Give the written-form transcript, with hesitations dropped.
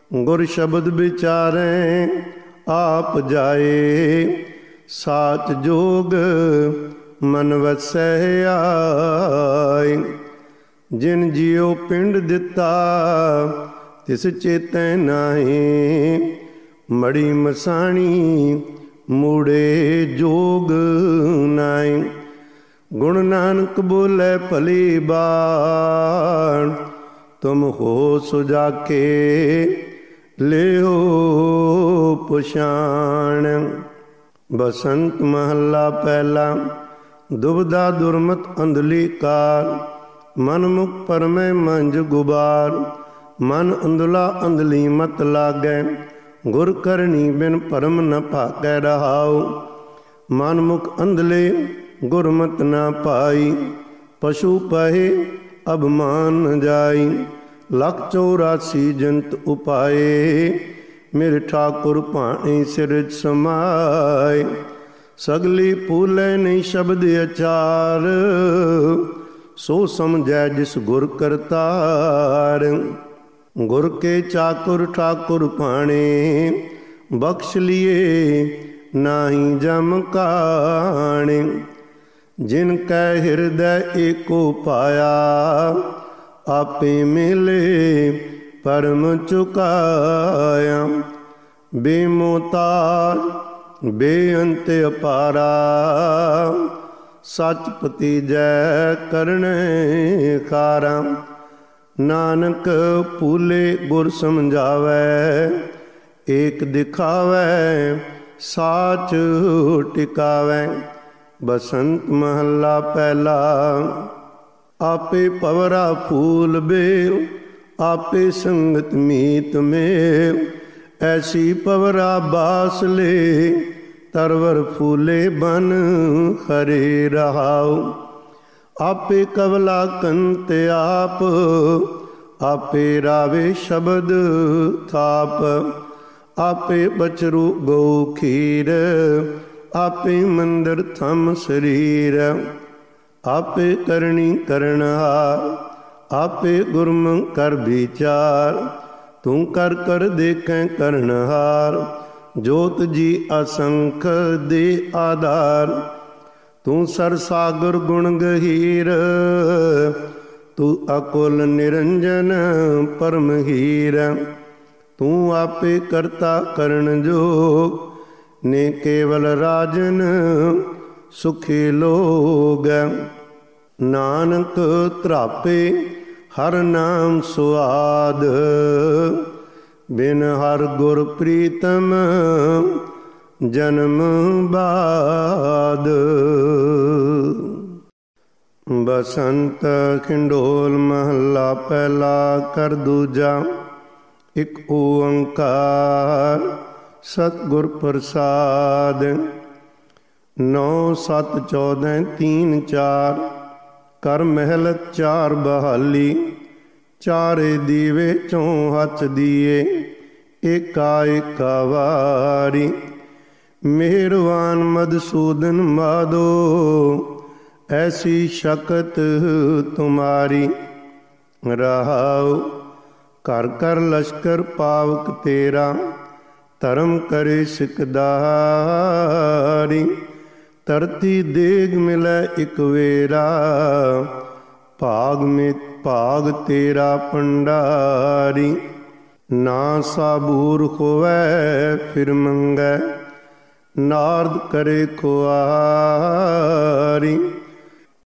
गुर शब्द विचारें आप जाए, साच जोग मन वसै आए। जिन जियो पिंड दिता तिस चेतै नाहीं, मड़ी मसाणी मूड़े जोग नाई। गुण नानक बोले भली बाण, तुम हो सुजाके लियो पुछाण। बसंत महला पहला। दुबदा दुर्मत अंधली कार, मन मुख परमय मंझ गुबार। मन अंधला अंधली मत लागै, गुर करनी बिन परम न भागै रहाओ। मन मुख अंधले गुरमत न पाई, पशु पहे अभिमान न जाई। 184 जंत उपाए, मेरे ठाकुर भाणी सिरज समाए। सगली फूलै नहीं शब्द अचार, सो समझै जिस गुर करतार। गुर के चाकुर ठाकुर भाणे, बख्श लिए नाही जम काणे। जिन कै हृदय एको पाया, आपे मिले परम चुकाया। बेमोताज बेअंत अपारा, सच पतीजै करने खारा। नानक भूले गुर समझावै, एक दिखावै साच टिकावै। बसंत महला पहला। आपे पवरा फूल बेल, आपे संगत मीत मेल। ऐसी पवरा बास ले, तरवर फूले बन हरे रहाओ। आपे कवला कंत आप, आपे रावे शब्द थाप। आपे बचरू गौ खीर, आपे मंदिर थम शरीर। आपे करणी करनहार, आपे गुरमुख कर विचार। तू कर कर देखें करनहार, जोत जी असंख दे आधार। तू सरसागर गुण गहीर, तू अकुल निरंजन परम हीर। तू आपे करता करण जोग, ने केवल राजन सुखी लोग। नानक त्रापे हर नाम सुआद, बिन हर गुर प्रीतम जन्म बाद। बसंत खिंडोल महला पहला कर दूजा। एक ओंकार सतगुर प्रसाद। 9 7 14 3 4। कर महलत 4 बहाली, चारे दीवे चों हथ दिए। एका एका वारी, मेहरवान मधुसूदन माधो, ऐसी शक्त तुम्हारी। रहाओ कर कर लश्कर पावक तेरा, धर्म करे सिकदारी। धरती देग मिलै इक वेरा, भाग में भाग तेरा भंडारी। ना साबूर होवै फिर मंगै, नारद करे खुआरी।